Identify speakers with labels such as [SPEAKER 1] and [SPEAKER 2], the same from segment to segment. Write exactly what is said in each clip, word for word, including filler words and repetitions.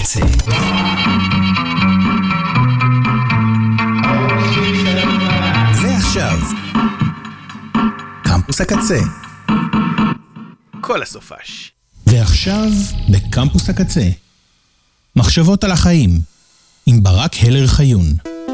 [SPEAKER 1] הקצה. ועכשיו, קמפוס הקצה.
[SPEAKER 2] כל הסופש.
[SPEAKER 3] ועכשיו, בקמפוס הקצה. מחשבות על החיים. עם ברק הלר חיון.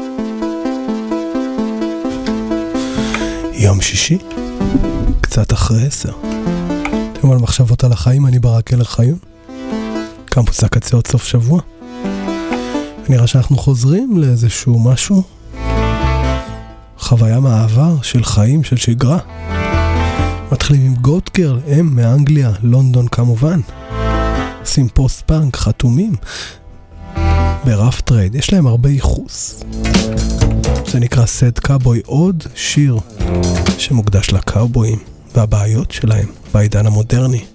[SPEAKER 4] יום שישי, קצת אחרי עשר. יום על מחשבות על החיים, אני ברק הלר חיון. קמפוס הקצה עוד סוף שבוע. נראה שאנחנו חוזרים לאיזשהו משהו. חוויה מהעבר של חיים, של שגרה. מתחילים עם גוטגרל, הם מאנגליה, לונדון כמובן. עושים פוסט פאנק, חתומים. ברף טרייד, יש להם הרבה ייחוס. זה נקרא סד קאובוי, עוד שיר שמוקדש לקאובויים והבעיות שלהם בעידן המודרני.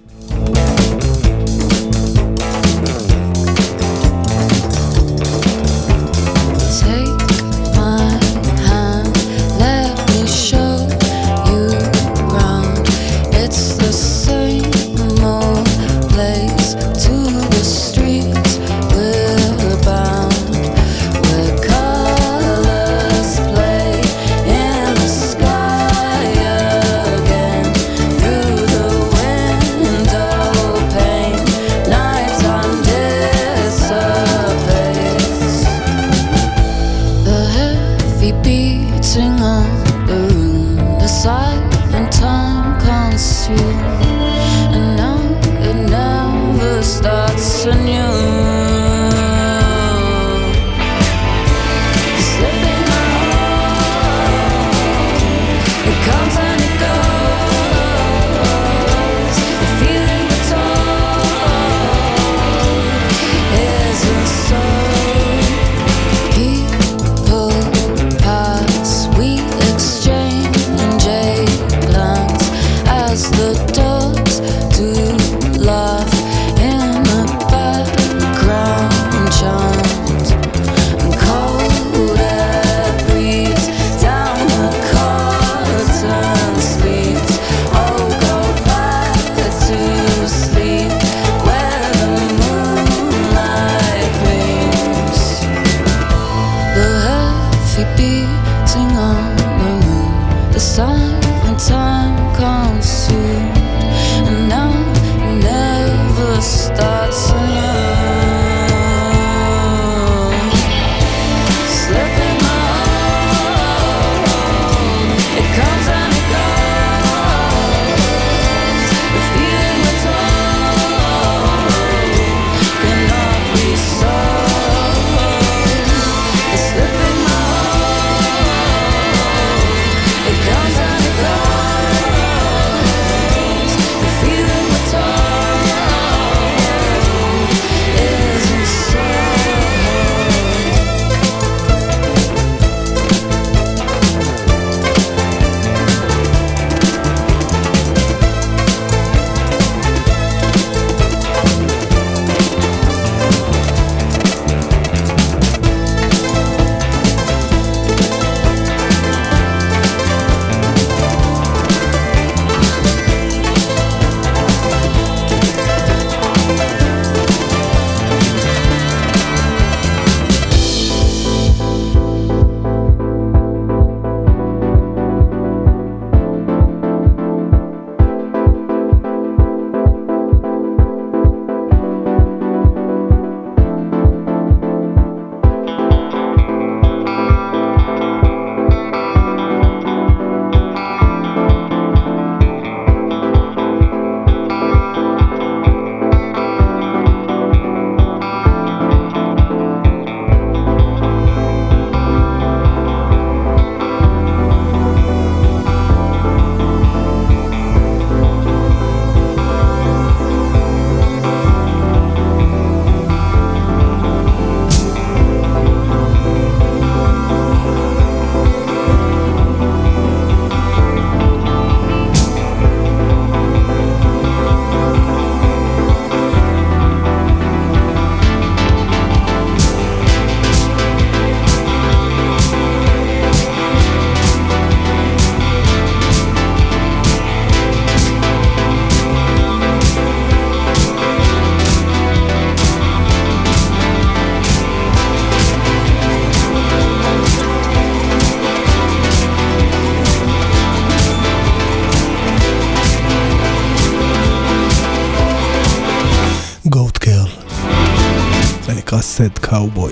[SPEAKER 5] Window
[SPEAKER 4] נקרא Sad Cowboy.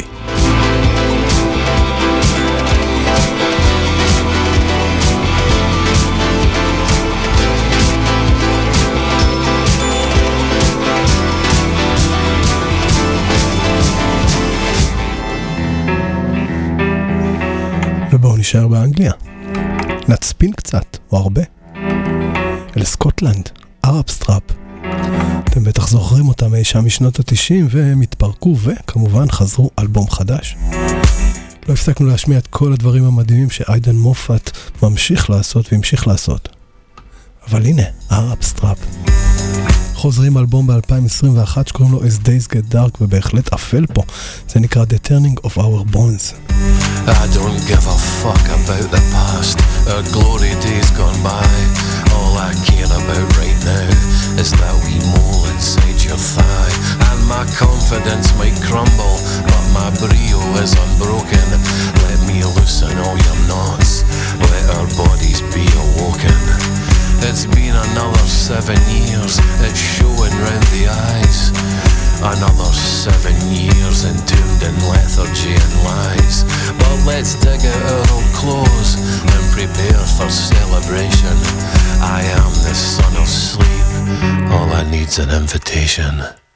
[SPEAKER 4] ובואו נשאר באנגליה. נצפין קצת, או הרבה. אל סקוטלנד, אראפסטראפ. אתם בטח זוכרים אותם אי שם משנות ה-תשעים, והם התפרקו, וכמובן חזרו אלבום חדש. לא הפסקנו להשמיע את כל הדברים המדהימים שאיידן מופת ממשיך לעשות והמשיך לעשות. אבל הנה, אראפסטראפ. חוזרים אלבום ב-אלפיים עשרים ואחת שקוראים לו As Days Get Dark, ובהחלט אפל פה. זה נקרא The Turning of Our Bones.
[SPEAKER 1] I don't give a fuck about the past or glory days gone by. All I care about right now is that wee mole inside your thigh. And my confidence might crumble, but my brio is unbroken. Let me loosen all your knots, let our bodies be awoken. It's been another seven years, it's showing round the eyes. Another seven years entombed in lethargy and lies. But let's dig out our old clothes and prepare for celebration. I am the son of sleep, all I need's an invitation.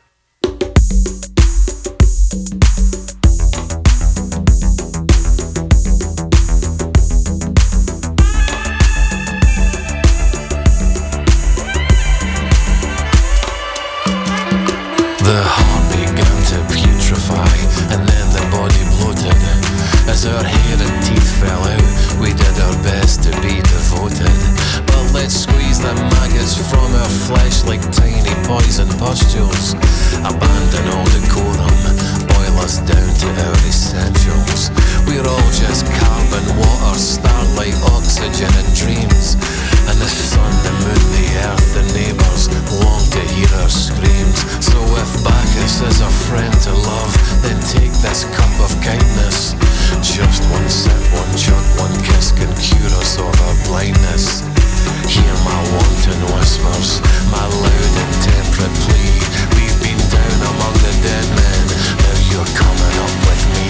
[SPEAKER 1] The heart began to putrefy, and then the body bloated. As our hair and teeth fell out, we did our best to be devoted. But let's squeeze the maggots from our flesh like tiny poison pustules. Abandon all decorum, boil us down to our essentials. We're all just carbon, water, starlight, oxygen and dreams. And the sun, the moon, the earth, the neighbours long to hear our screams. So if Bacchus is a friend to love, then take this cup of kindness. Just one sip, one chug, one kiss can cure us of our blindness. Hear my wanton whispers, my loud and temperate plea. We've been down among the dead men, now you're coming up with me.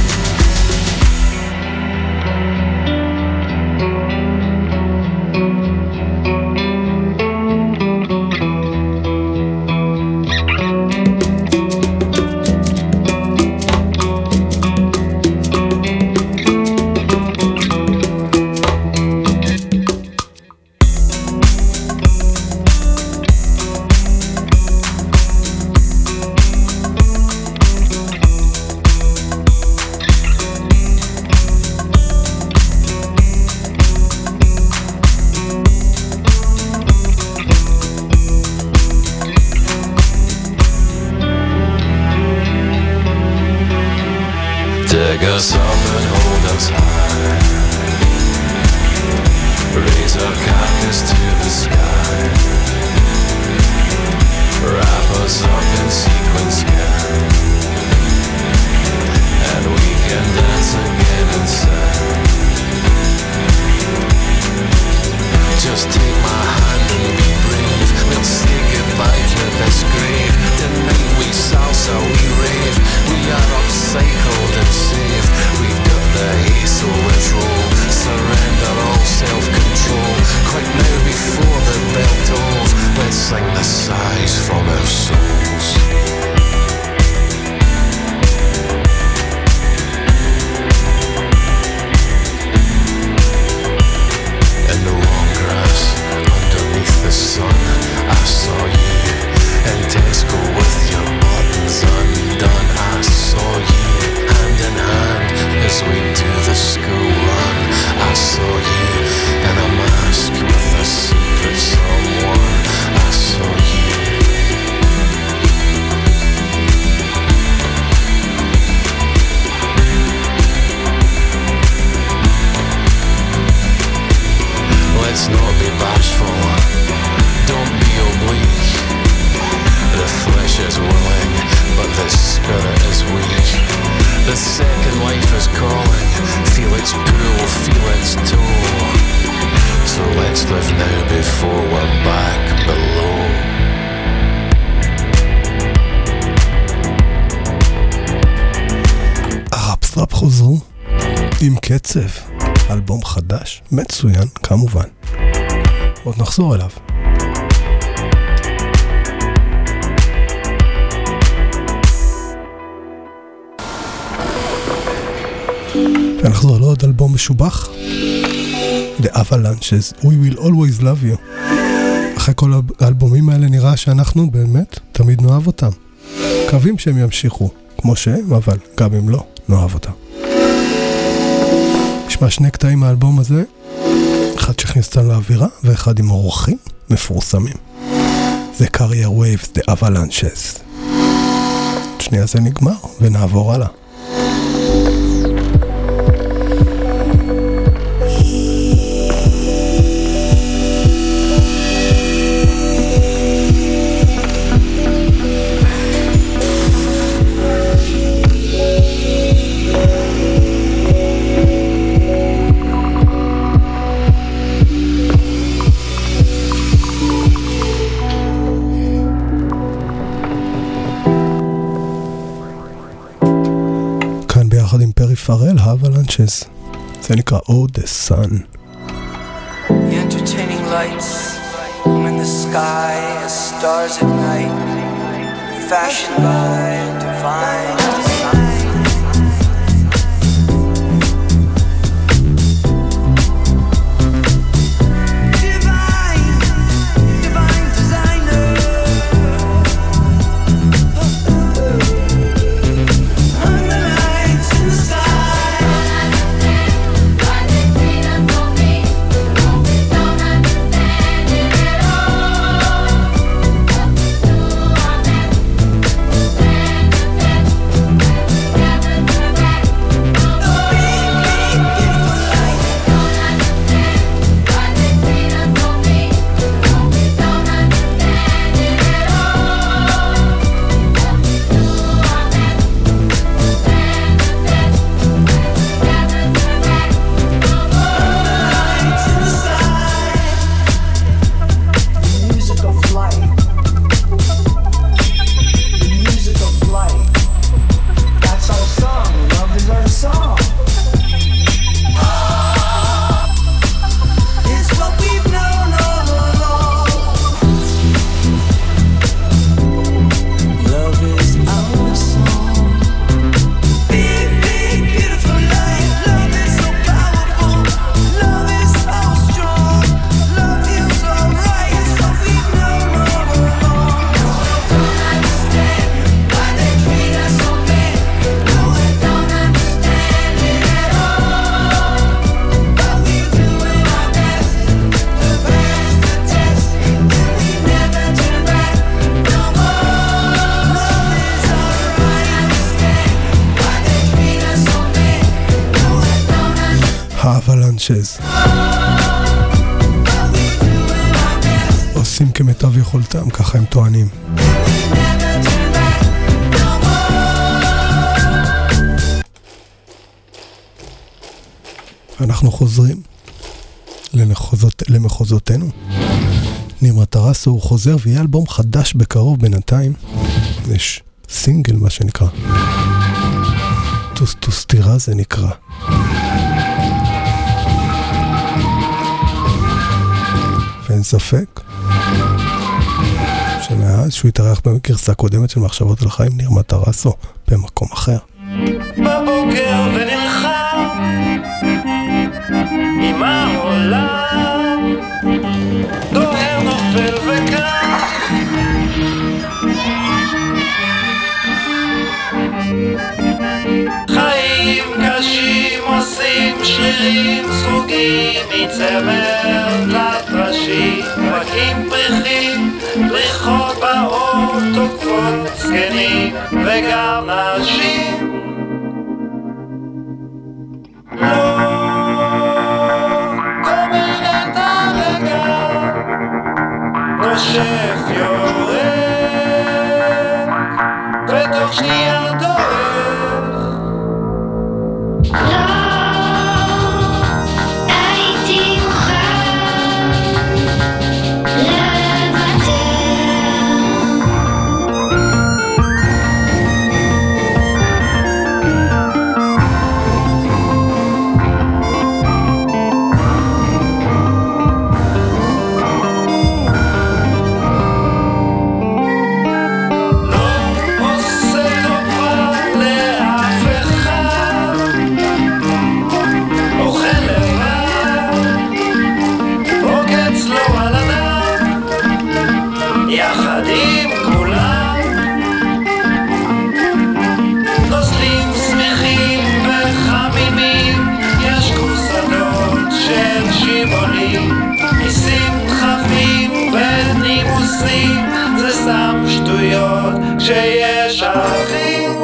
[SPEAKER 1] Dig us up and hold us high. Raise our carcass to the sky. Wrap us up in sequin skin, and we can dance again inside. Just take my hand and be brave. We'll say goodbye to this grave. Tonight we salsa, we rave. We are upcycled and safe. We've got the haste, so let's roll. Surrender all self-control. Quick now before the bell
[SPEAKER 4] פוסט-ראפ חוזרו עם קצב, אלבום חדש, מצוין כמובן. עוד נחזור אליו. ונחזור לעוד אלבום משובח, The Avalanches, We Will Always Love You. אחרי כל האלבומים האלה נראה שאנחנו באמת תמיד נאהב אותם. מקווים שהם ימשיכו כמו שהם, אבל גם אם לא, נאהב אותם. נשמע שני קטעים מהאלבום הזה, אחד שהכניס אותנו לאווירה ואחד עם אורחים מפורסמים. זה Career Waves, The Avalanches. שנייה זה נגמר ונעבור הלאה. עם פרי פרל, Avalanches. זה נקרא Oh the Sun.
[SPEAKER 5] The entertaining lights come in the sky as stars at night, fashioned by divine design.
[SPEAKER 4] Avalanches עושים כמיטב יכולתם, ככה הם טוענים. אנחנו חוזרים למחוזות, למחוזותינו. נימרה טרסו הוא חוזר ויהיה אלבום חדש בקרוב. בינתיים יש סינגל, מה שנקרא טוס טוס טירה, זה נקרא. ואין ספק שמאז שהוא התארח בגרסה קודמת של מחשבות על החיים, נימרה טרסו במקום אחר.
[SPEAKER 6] בבוקר ונלחם עם העולם, דוהר נופל וקם, חיים קשים עושים שרירים סרוגים מצמר לטרשים, רקים פריחים, פריחות באור תוקפות זקנים וגם נשים. לא קומין את הרגע, נושף יורד ותוך שנייה דורך. כשיש ערכים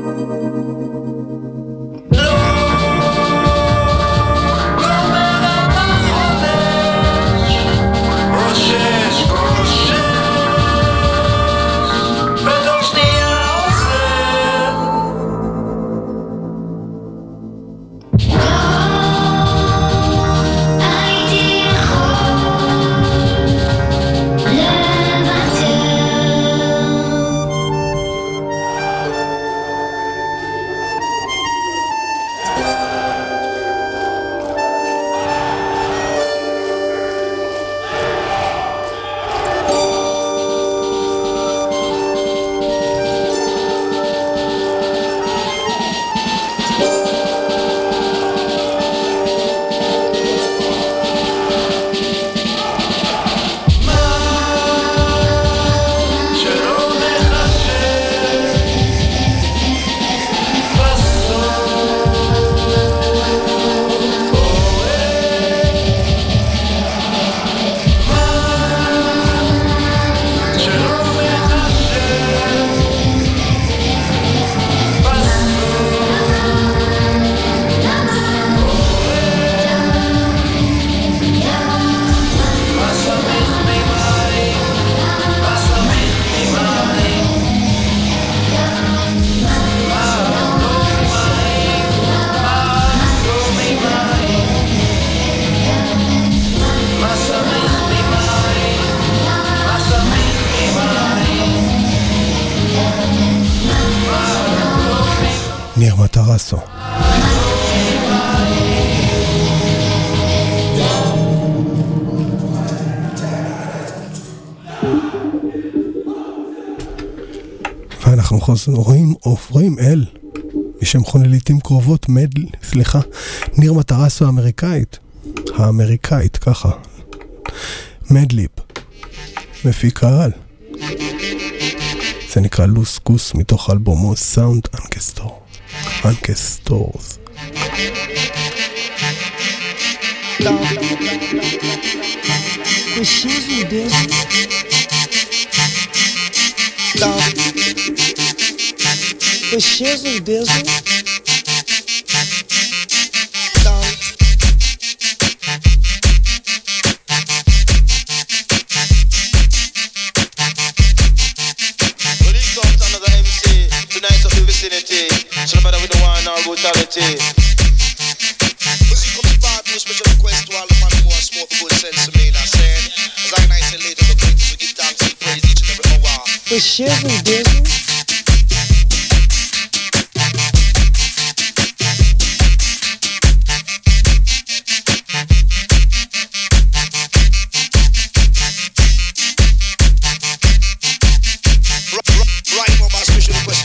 [SPEAKER 6] לא גומר את החודש רושש קושש ותוך שנייה עוזר
[SPEAKER 4] ניר מטרסו. ואנחנו חוזרים, עוברים אל מי שמכונה לעתים קרובות מדל, סליחה, ניר מטרסו האמריקאית, האמריקאית ככה, מדליפ, מפיק העל. זה נקרא לוס קוס מתוך אלבומו סאונד אנקסטור, אנקסטורס.
[SPEAKER 7] The shizzle dizzle. Stop. The shizzle dizzle. Stop.
[SPEAKER 8] Well, this comes another M C tonight of the vicinity. So no matter with the wine or brutality. Music comes part to a special request to all the man who wants smoke good sense to me. Now saying, as I nice and later, the greatest we give thanks and praise each and every hour.
[SPEAKER 7] The shizzle dizzle.
[SPEAKER 8] Right now, my special request.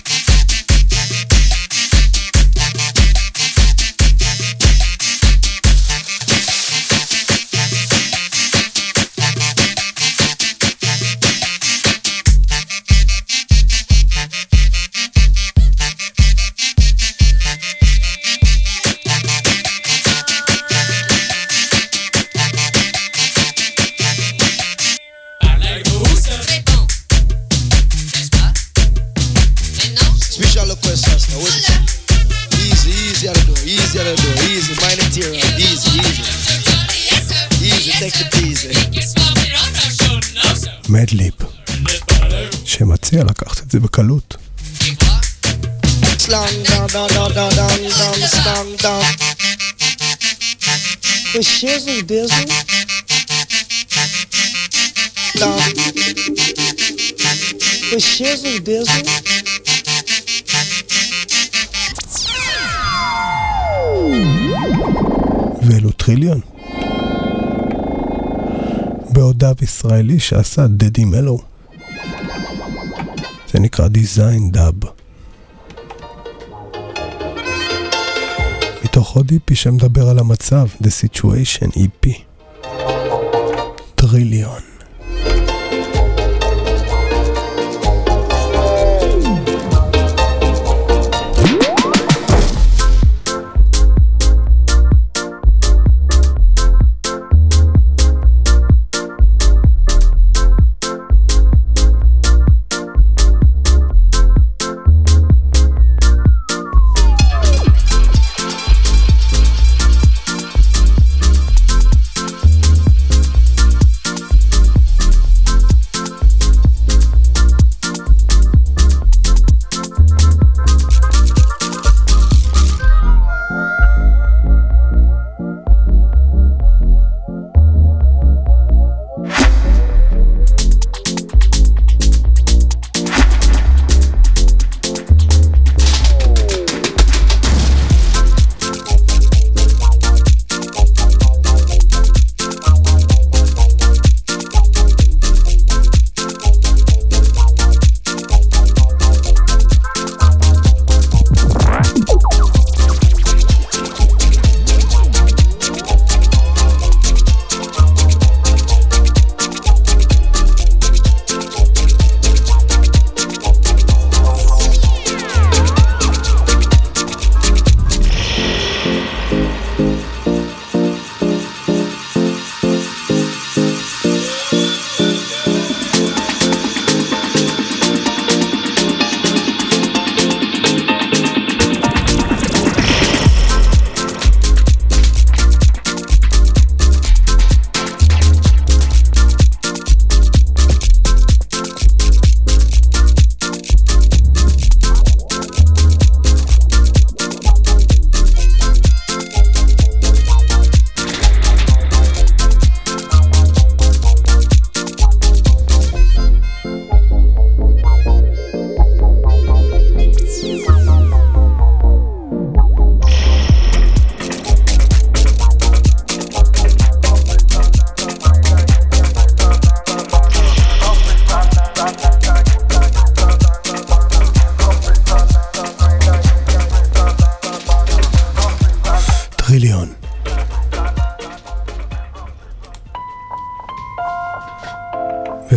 [SPEAKER 8] Special request, now with easy, easy to do, easy to do, easy, mind it here, easy, easy, easy, take it easy.
[SPEAKER 4] מדליפ, שמציע לקחת את זה בקלות.
[SPEAKER 7] Slang down, down, down, down, down, down, slang down. The shizzle dizzle. Down. The shizzle dizzle.
[SPEAKER 4] ואלו טריליון. בעוד דאב ישראלי שעשה דדי מלו. זה נקרא דיזיין דאב. מתוך עוד איפי שמדבר על המצב, The Situation איפי. טריליון.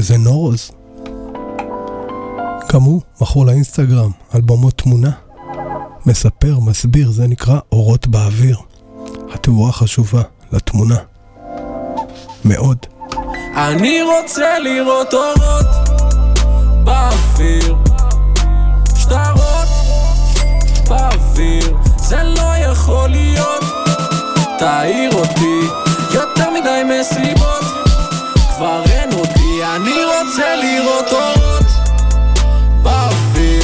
[SPEAKER 4] וזה נורוז. גם הוא מכור לאינסטגרם, אלבומות תמונה. מספר, מסביר, זה נקרא אורות באוויר. התאורה חשובה לתמונה. מאוד.
[SPEAKER 9] אני רוצה לראות אורות באוויר, שטרות באוויר, זה לא יכול להיות. תאיר אותי יותר מדי מסיבות, כבר אין אותי. אני רוצה לראות אורות באוויר,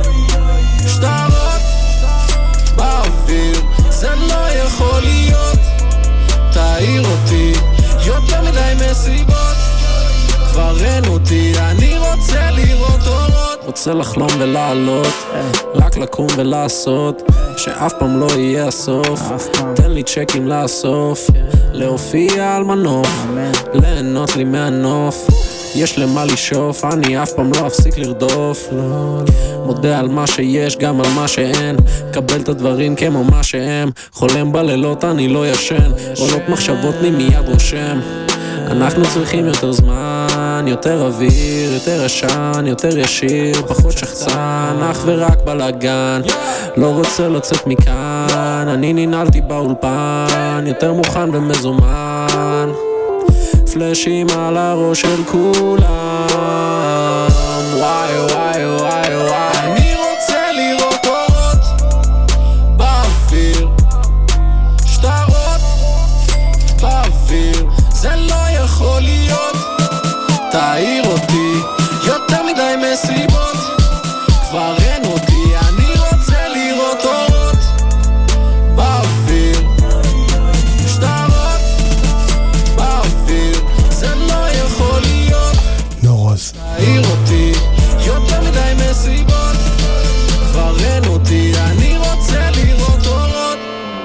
[SPEAKER 9] שטרות באוויר, זה לא יכול להיות. תאיר אותי יותר מדי מסיבות, כבר אין אותי. אני רוצה לראות אורות, רוצה לחלום ולעלות, רק לקום ולעשות, שאף פעם לא יהיה הסוף. תן לי צ'קים לאסוף, להופיע על מנוף, ליהנות לי מהנוף, יש למה לשאוף, אני אף פעם לא אפסיק לרדוף. מודה על מה שיש, גם על מה שאין, קבל את הדברים כמו מה שהם. חולם בלילות, אני לא ישן, עולות מחשבות לי מיד רושם. אנחנו צריכים יותר זמן, יותר אוויר, יותר ישן, יותר ישיר, פחות שחצן, אך ורק בלגן. לא רוצה לצאת מכאן, אני ננעלתי באולפן, יותר מוכן ומזומן. פלשים על הראש של כולם, וואי וואי וואי וואי. אני רוצה לראות אורות באוויר, שטרות באוויר, זה לא יכול להיות. תאיר אותי יותר מדי מסיבות, כבר אין אותי. אני רוצה לראות אורות באוויר, שטרות באוויר, זה לא יכול להיות.
[SPEAKER 4] נורוז.
[SPEAKER 9] תאיר אותי יותר מדי מסיבות, כבר אין אותי. אני רוצה לראות אורות.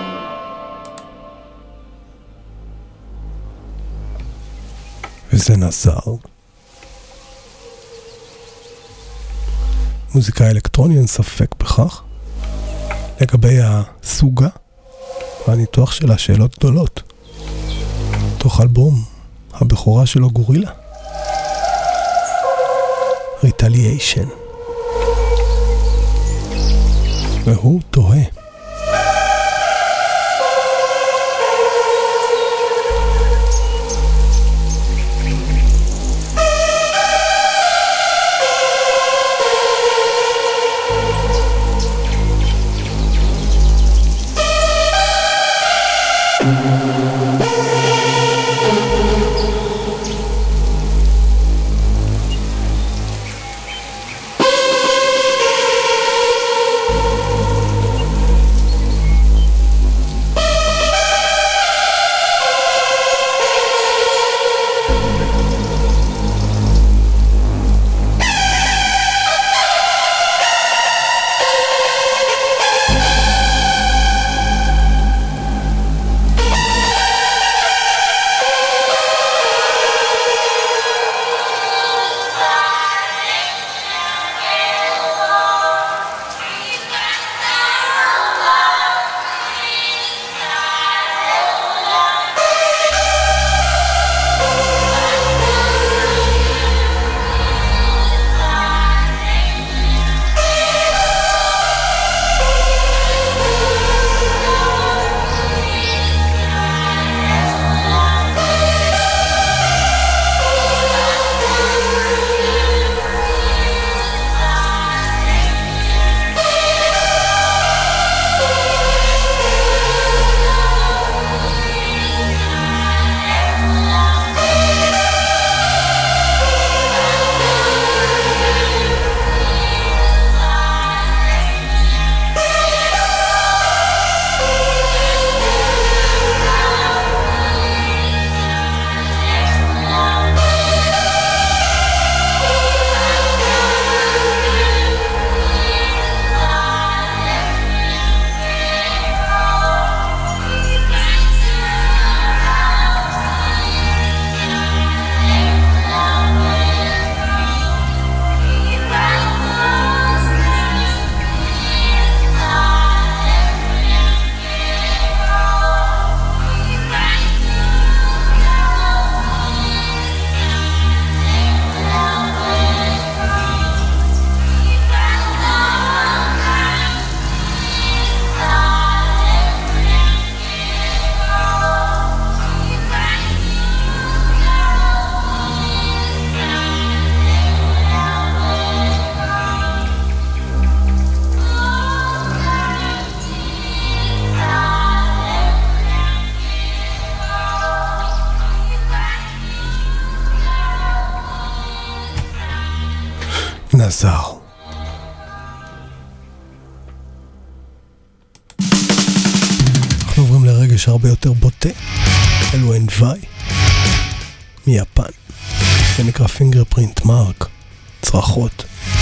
[SPEAKER 4] וזה נזר. מוזיקה אלקטרונית, אין ספק בכך. לגבי הסוגה והניתוח שלה, שאלות גדולות. תוך אלבום הבכורה שלו, גורילה. ריטליאשן. והוא תוהה. הרגש הרבה יותר בוטה. אלו אנוואי מיפן. זה נקרא פינגרפרינט מרק. צרחות.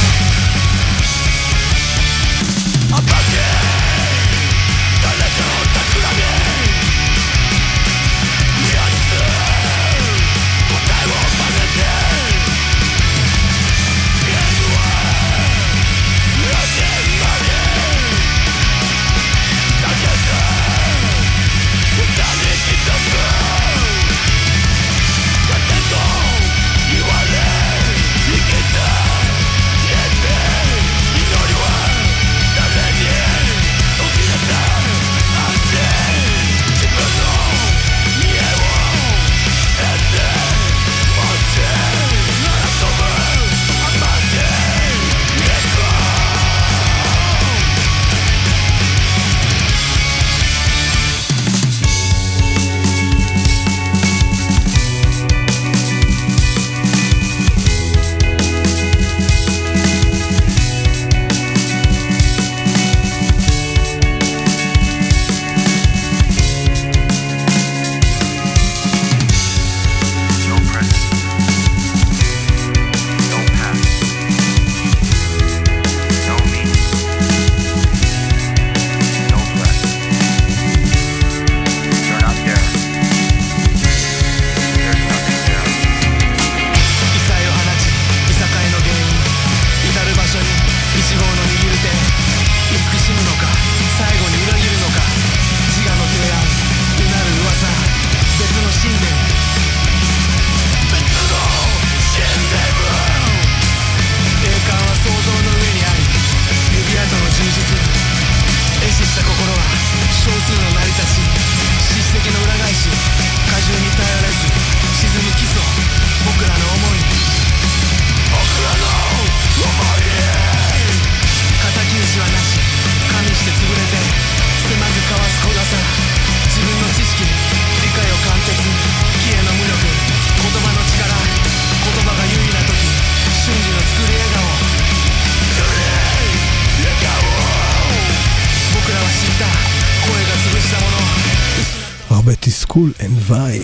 [SPEAKER 4] תסכול, אנוואי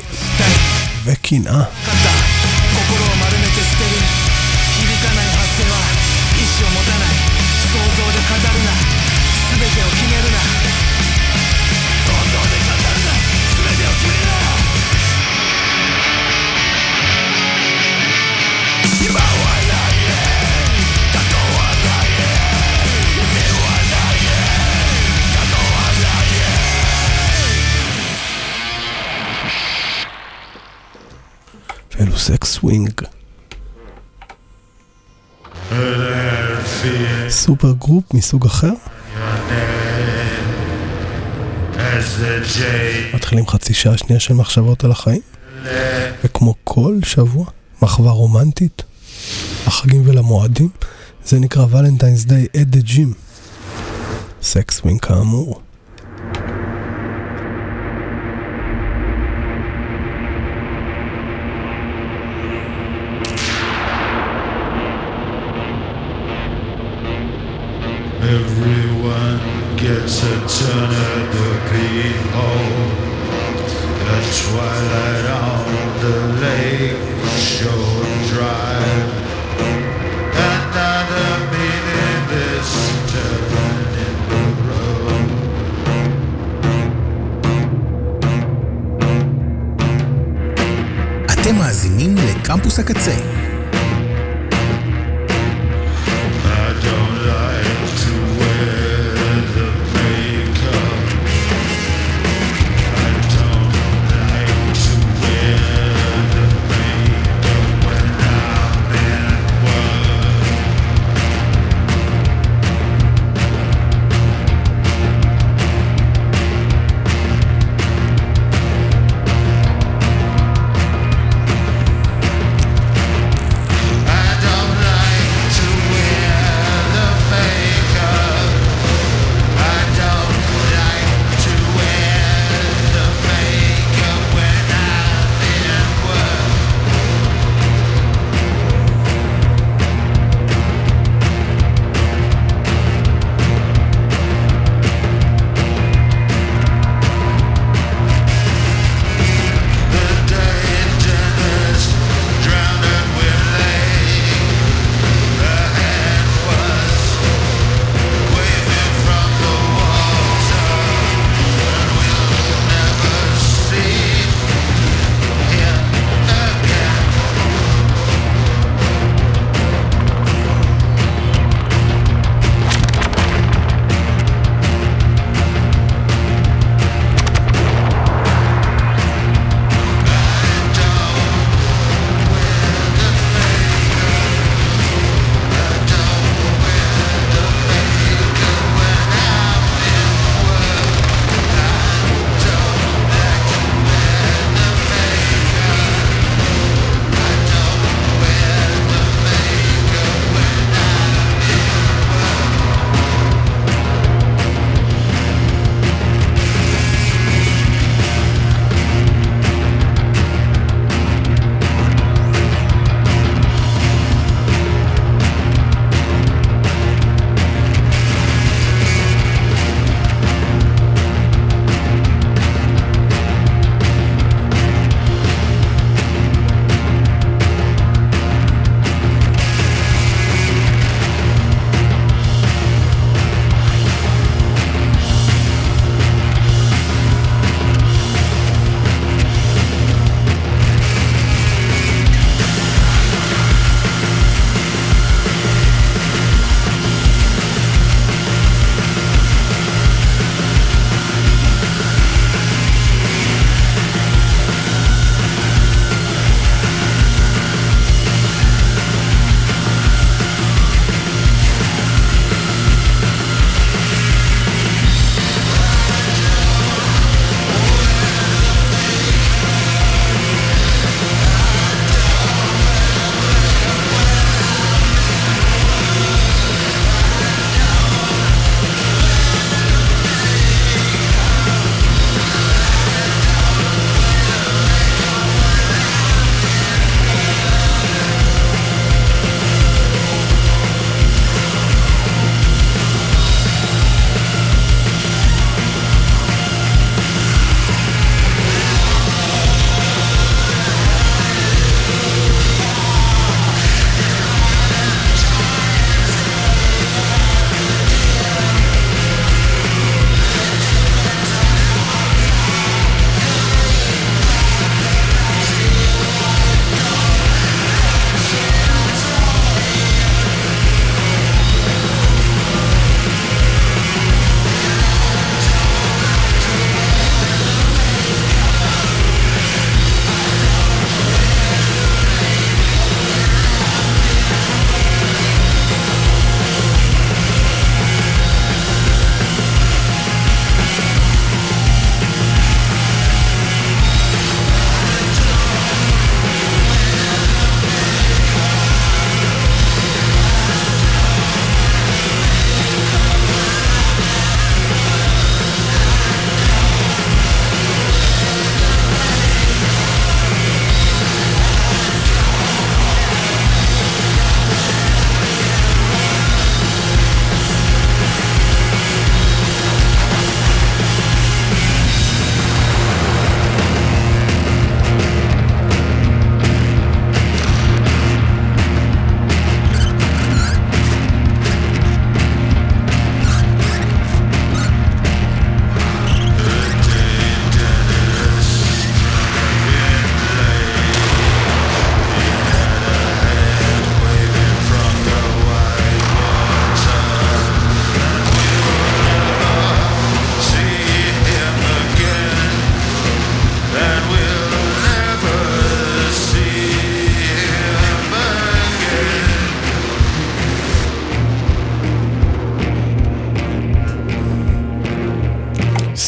[SPEAKER 4] וקנאה. אלו סקס סווינג. סופר גרופ מסוג אחר. מתחילים חצי שעה שנייה של מחשבות על החיים, וכמו כל שבוע מחווה רומנטית לחגים ולמועדים. זה נקרא ולנטיינס דיי at the gym. סקס סווינג כאמור.
[SPEAKER 10] Everyone gets a turn at the peephole. At twilight on the lake shore drive. Another meaning this turn in the road.
[SPEAKER 3] אתם מאזינים לקמפוס הקצה.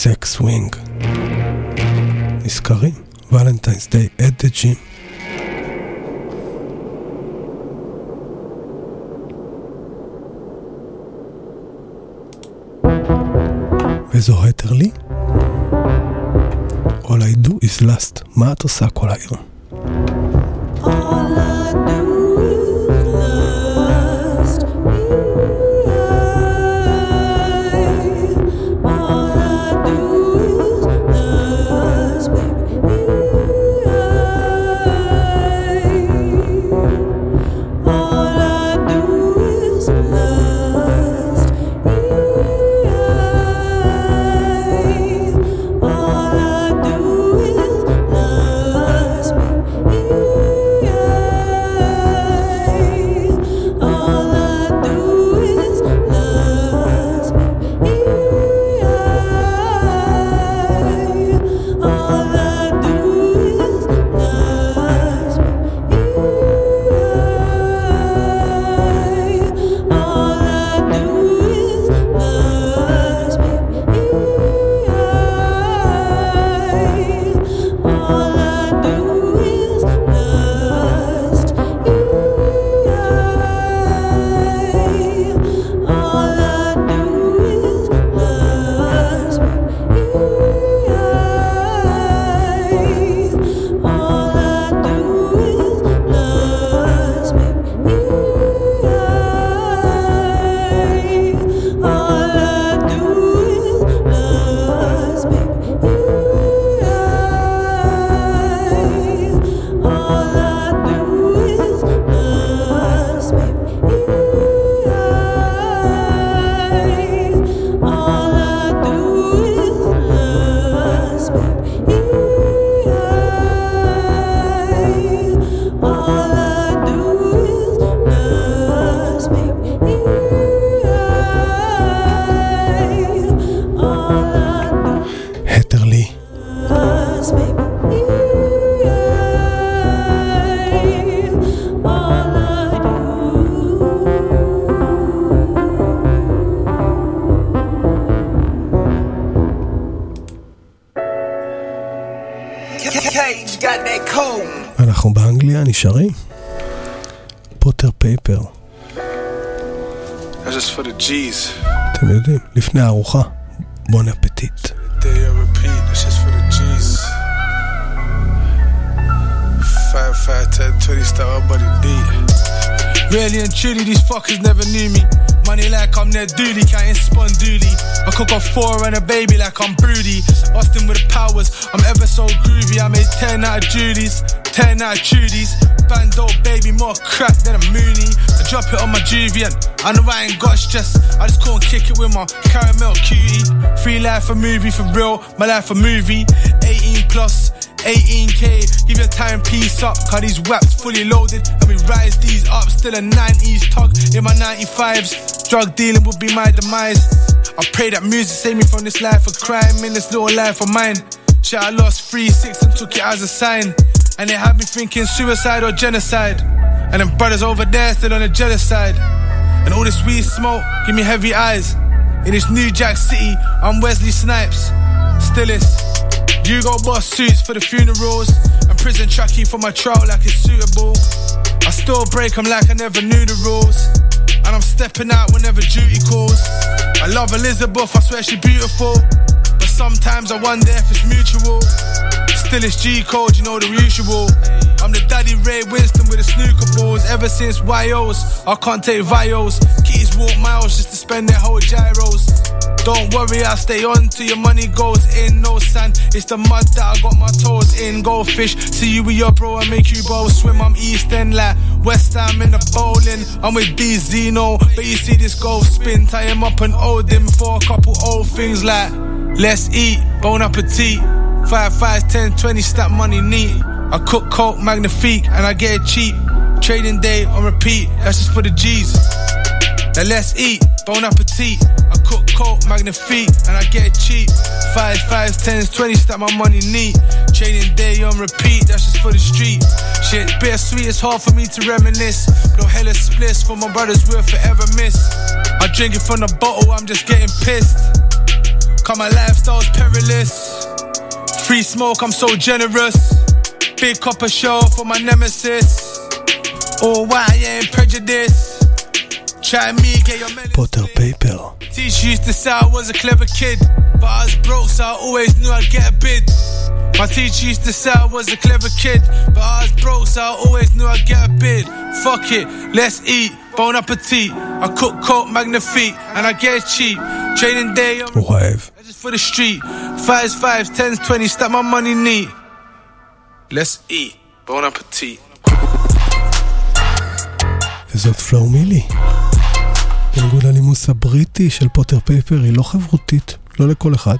[SPEAKER 4] סקס ווינג. נזכרים? ולנטיינס דיי at the gym. וזו התרלי? All I do is last. מה את עושה כל היום? אנחנו באנגליה נשארים. פוטר פייפר.
[SPEAKER 11] That's just for the G's.
[SPEAKER 4] אתם יודעים, לפני הארוחה, בון אפטיט.
[SPEAKER 11] They repeat, that's just for the G's. five, five, ten, twenty, start up by the D.
[SPEAKER 12] Really and truly, these fuckers never knew me. Money like I'm their dooley, counting spun dooley. I cook off four and a baby like I'm broody. Austin with the powers, I'm ever so groovy. I made ten out of Judy's, ten out of Trudy's. Bando baby, more crack than a Mooney. I drop it on my Juvian, I know I ain't got stress. I just can't kick it with my caramel cutie. Free life a movie for real, my life a movie. eighteen plus, eighteen K, give your time piece up. Cause these waps fully loaded and we rise these up. Still a nineties tug in my ninety-fives. Drug dealing would be my demise. I pray that music saved me from this life of crime in this little life of mine. Shit, I lost three six and took it as a sign. And it had me thinking suicide or genocide. And them brothers over there still on the jealous side. And all this weed smoke give me heavy eyes. In this New Jack City, I'm Wesley Snipes. Stillest, you go boss suits for the funerals. And prison trackie for my trial like it's suitable. I still break them like I never knew the rules. And I'm stepping out whenever duty calls. I love Elizabeth, I swear she's beautiful. But sometimes I wonder if it's mutual. Still it's G-code, you know the usual. I'm the daddy Ray Winston with the snooker balls. Ever since Y Os, I can't take vials. Keys walk miles just to spend their whole gyros. Don't worry, I stay on till your money goes in. No sand, it's the mud that I got my toes in. Goldfish, see you with your bro, I make you both swim. I'm East End like West Ham in the bowling. I'm with D Zeno, but you see this golf spin. Tie him up and hold him for a couple old things like let's eat, bon appetit. Five, five, ten, twenty, stack money neat. I cook coke magnifique and I get it cheap. Trading day on repeat, that's just for the G's. Now let's eat, bon appetit. I cook coke magnifique and I get it cheap. Five, five, tens, twenty, stack my money neat. Trading day on repeat, that's just for the street. Shit, bittersweet, it's hard for me to reminisce. No hella splits for my brothers we'll forever miss. I drink it from the bottle, I'm just getting pissed. Cause my lifestyle's perilous. Free smoke, I'm so generous. Big copper show for my nemesis. Oh, why you ain't prejudiced? Try me, get your medicine.
[SPEAKER 4] פוטר פייפר.
[SPEAKER 12] Teacher used to say I was a clever kid, but I was broke, so I always knew I'd get a bid. My teacher used to say I was a clever kid, but I was broke, so I always knew I'd get a bid. Fuck it, let's eat, bon appetit. I cook coke magnifique, and I get it cheap. Trading day, I'm just for the street. Fives, fives, tens, twenties, stack my money neat. Let's eat, bon appetit.
[SPEAKER 4] וזאת פלואו מילי. בניגוד לנימוס הבריטי של פוטר פייפר, היא לא חברותית, לא לכל אחד.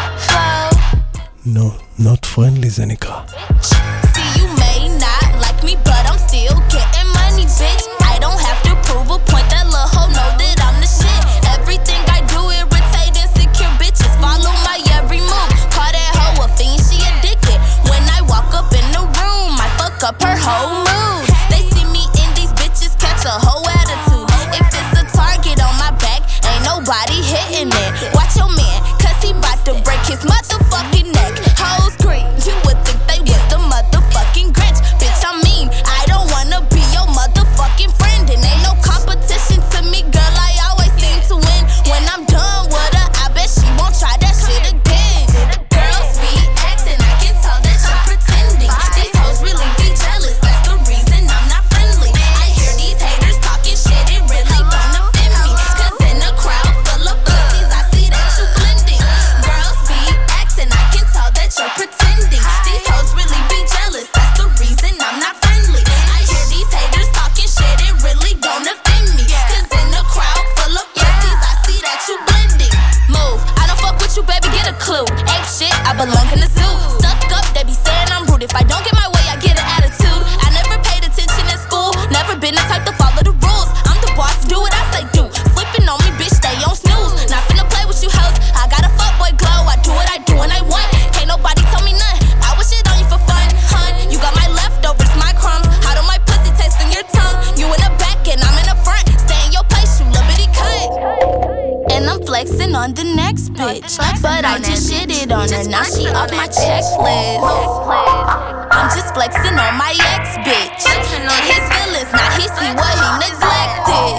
[SPEAKER 4] No, not friendly זה נקרא.
[SPEAKER 13] See, you may not like me, but I'm still getting money, bitch. I don't have to prove a point, that little hoe know that I'm the shit. Everything I do irritate insecure bitches, follow my every move. Call that hoe a fiend, she addicted. When I walk up in the room, I fuck up her whole mood. They see me in these bitches, catch a whole attitude. If it's a target on my back, ain't nobody hitting it. Watch your man, cause he bout to break his motherfucking neck. Hoes green, you would think they was the motherfucking Grinch. Bitch, I mean, I don't wanna be your motherfucking friend. And ain't no competition to me, girl, I always seem to win. When I'm done with her, I bet she won't try that shit again. Girls be acting, I can tell that you're pretending. These hoes really be jealous, that's the reason I'm not friendly. I hear these haters talking shit, it really don't offend me. Cause in a crowd full of pussies, I see that you blending. Girls be acting, I can tell that you're pretending. These hoes really be jealous, that's the reason I'm not friendly. I hear these haters talking shit, it really don't offend me. Cause in a crowd full of pussies, I see that you blending. Move, I don't fuck with you, baby, get a clue. Ape shit, I belong in the zoo. Stuck up, they be saying I'm rude. If I don't get my way, I get an attitude. I never paid attention in school, never been the type to follow the rules. I'm the boss, do what I say do. Slipping on me, bitch, stay on snooze. Not finna play with you hoes, I got a fuckboy glow. I do what I do and I want, can't nobody tell me nothing. I wish it on you for fun, hun. You got my leftovers, my crumbs. How do my pussy taste in your tongue? You in the back and I'm in the front. Stay in your place, you little bitty cunt. And I'm flexing on the next bitch, but I just shitted on her, now she off my checklist. I'm just flexing on my ex bitch, and his feelings, now he see what he neglected.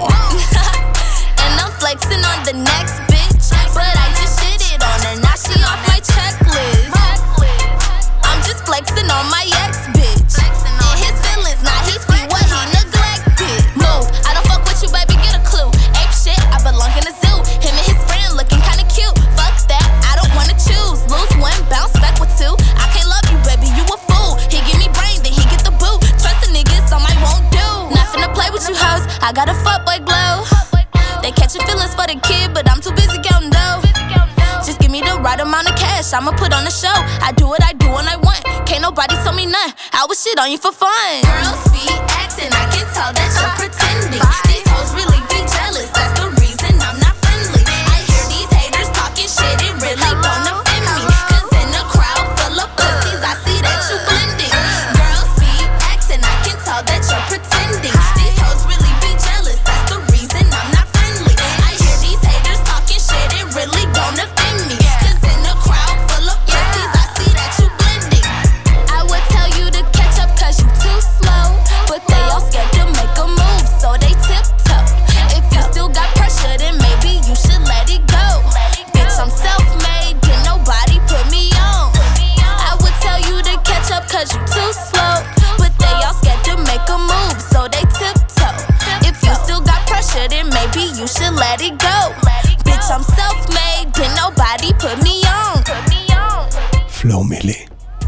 [SPEAKER 13] And I'm flexing on the next bitch, but I just shitted on her, now she off my checklist. I'm just flexing on my ex bitch, and his feelings, now he see what he neglected. Move, I don't fuck with you, baby, get a clue. Ape shit, I belong in the zoo. Him and his friend looking kinda cute. Fuck that, I don't wanna choose. Lose one, bounce back with two. I can't love you, baby, you a fool. He give me brain, then he get the boot. Trust the niggas, some I won't do. Not finna play with you hoes, I got a fuckboy glow. They catching feelings for the kid, but I'm too busy counting dough. Just give me the right amount of cash, I'ma put on a show. I do what I do when I want, can't nobody tell me nothing. I was shit on you for fun. Girls be acting, I can tell that you're pretending. These hoes really be jealous, that's the reason I'm not friendly. I hear these haters talking shit, it really don't offend me. Cause in a crowd full of pussies, I see that you blending. Girls be acting, I can tell that you're pretending. These hoes really be jealous, that's the reason I'm not friendly. I hear these haters talking shit, it really don't offend me. Cause in a crowd full of pussies, I see that you blending. I would tell you to catch up cause you too slow, but they all scared to make a move, so they tiptoe. If you still got pressure, then maybe you should let it go. Bitch, I'm self-made, can nobody put me on. I would tell you to catch up cause you too slow, but they all scared to make a move, so they tiptoe. If you still got pressure, then maybe you should let it go. Bitch, I'm self-made, can nobody put me on.
[SPEAKER 4] פלואו מילי.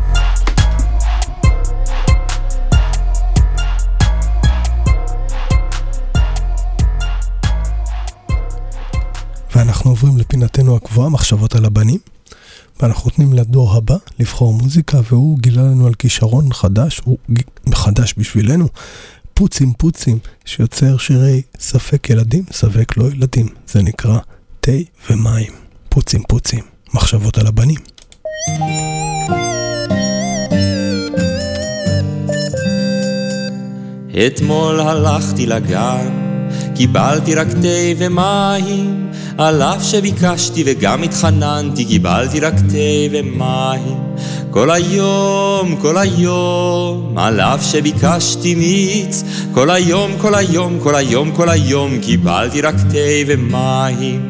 [SPEAKER 4] ואנחנו עוברים לפינתנו הקבועה, מחשבות על הבנים. ואנחנו נותנים לדור הבא לבחור מוזיקה, והוא גילה לנו על כישרון חדש, הוא חדש בשבילנו, פוצים פוצים, שיוצר שירי ספק ילדים, ספק לא ילדים. זה נקרא תה ומים. פוצים פוצים, מחשבות על הבנים.
[SPEAKER 14] אתמול הלכתי לגן, קיבלתי רק תה ומים, על אף שביקשתי וגם התחננתי, קיבלתי רק תה ומים. כל היום, כל היום, על אף שביקשתי מיץ, כל היום, כל היום, כל היום, כל היום, קיבלתי רק תה ומים.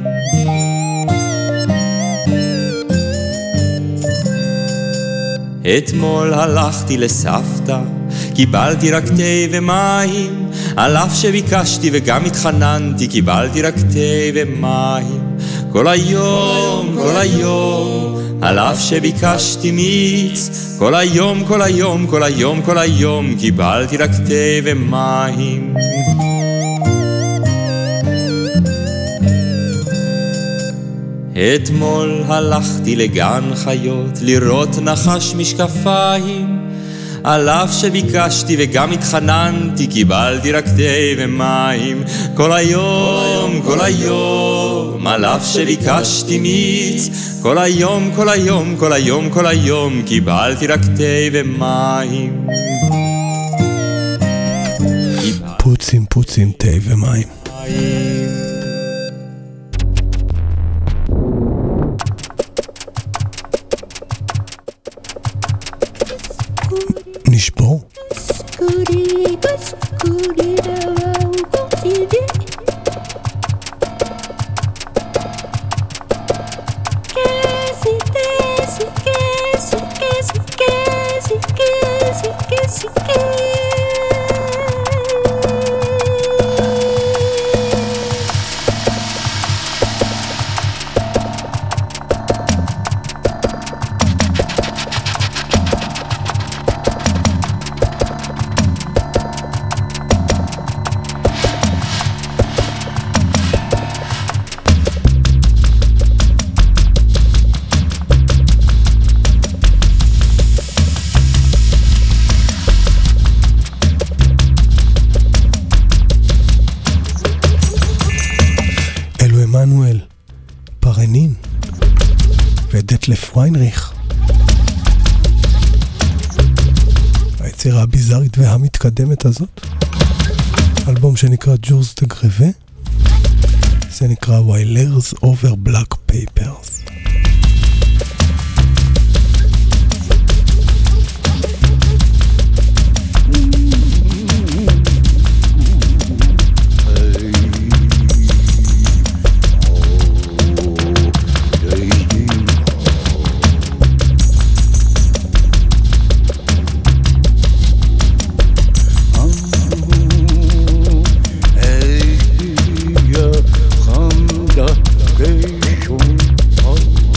[SPEAKER 14] אתמול הלכתי לסבתא, קיבלתי רק תה ומים, על אף שביקשתי וגם התחננתי, קיבלתי רק תה ומים. כל היום, כל היום, על אף שביקשתי מיץ, כל היום, כל היום, כל היום, כל היום, קיבלתי רק תה ומים. אתמול הלכתי לגן חיות לראות נחש משקפיים, על אף שביקשתי וגם התחננתי, קיבלתי רק תה ומים. כל היום, כל היום, על אף שביקשתי מיץ, כל היום, כל היום, כל היום, כל היום, קיבלתי רק תה ומים.
[SPEAKER 4] פוצים פוצים תה ומים. נשבור. דטלף ויינריך, היצירה הביזארית והמתקדמת הזאת, אלבום שנקרא ג'ורס דה גרבה, זה נקרא ויילרס אובר בלק פייפרס.
[SPEAKER 10] Hey,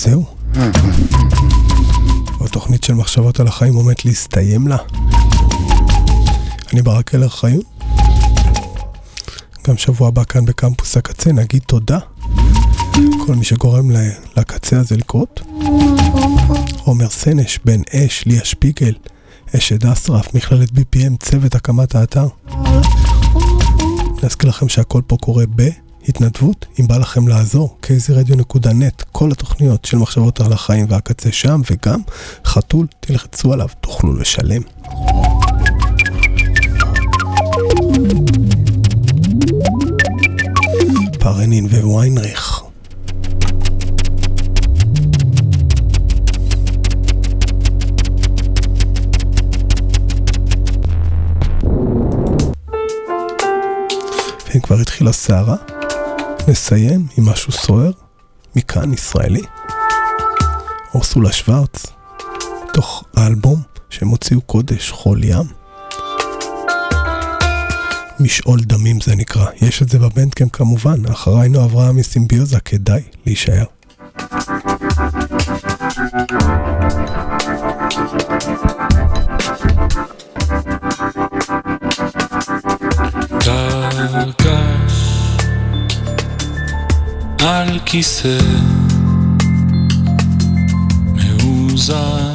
[SPEAKER 4] וזהו. התוכנית של מחשבות על החיים עומדת להסתיים לה. אני ברק הלר חיון. גם שבוע הבא כאן בקמפוס הקצה נגיד תודה. כל מי שגורם לקצה הזה לקרות. עומר סנש, בן אש, ליה שפיגל, אשד אסרף, מכללת בי פי אם, צוות הקמת האתר. נזכיר לכם שהכל פה קורה בהתנדבות, אם בא לכם לעזור, קייזי רדיו נקודה נט, כל התוכניות של מחשבות על החיים והקצה שם, וגם חתול, תלחצו עליו, תוכלו לשלם. פרנין וויינריך. ואם כבר התחילה סערה, נסיים עם משהו סוער, מכאן ישראלי. אורסולה שוורץ, תוך האלבום שהם הוציאו קודש, חול ים. משעול דמים זה נקרא, יש את זה בבנדקאמפ כמובן, אחריינו אברהם מסימביוזה, כדאי להישאר.
[SPEAKER 15] גש על כיסא מאוזן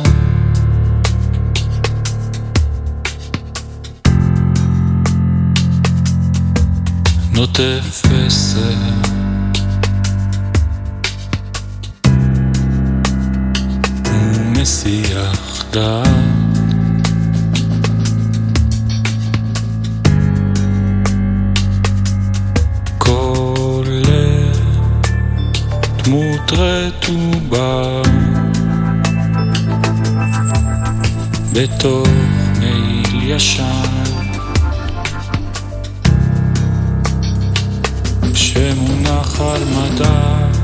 [SPEAKER 15] נוטף בסר ומסיח דעת דמות רטובה בתוך מעיל ישן שמונח על מדף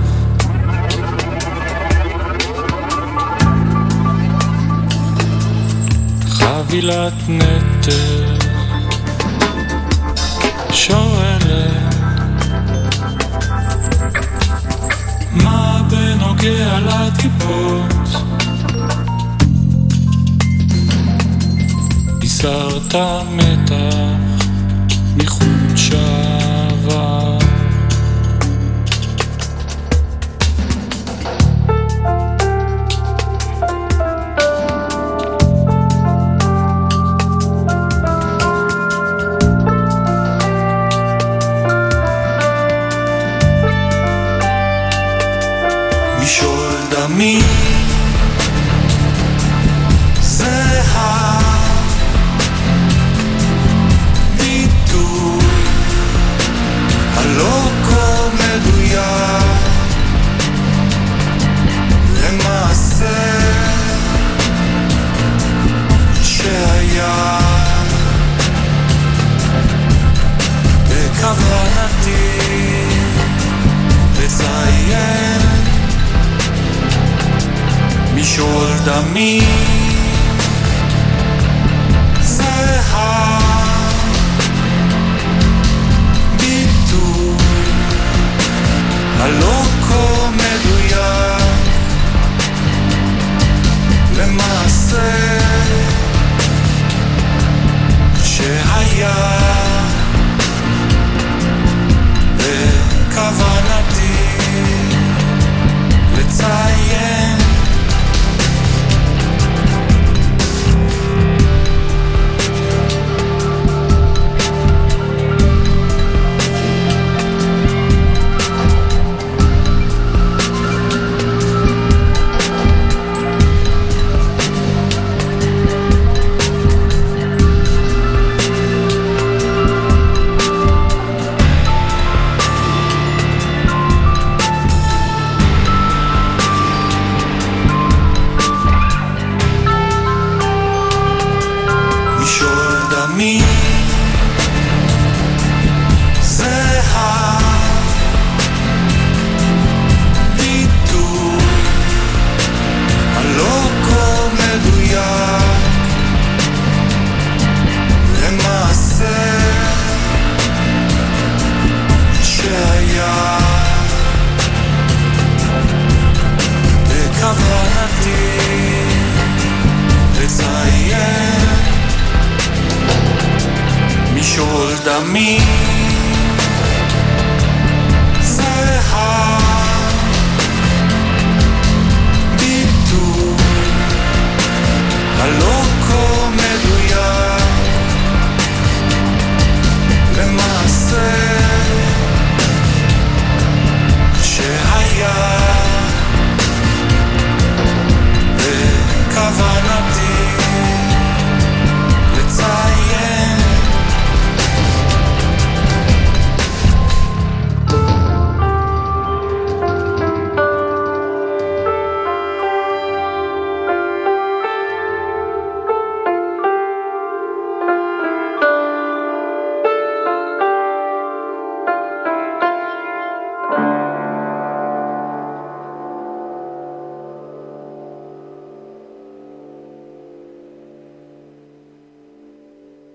[SPEAKER 15] חבילת נטר שואלת מה בנוגע לטיפות הסרת מתח מחוט שעבר
[SPEAKER 6] משעול דמים זה הביטוי הלא כה מדויק למעשה שהיה בכוונתי לציין משעול דמים זה הביטוי הלא כה מדויק למעשה שהיה בכוונתי לציין עתיד לצייר משול דמים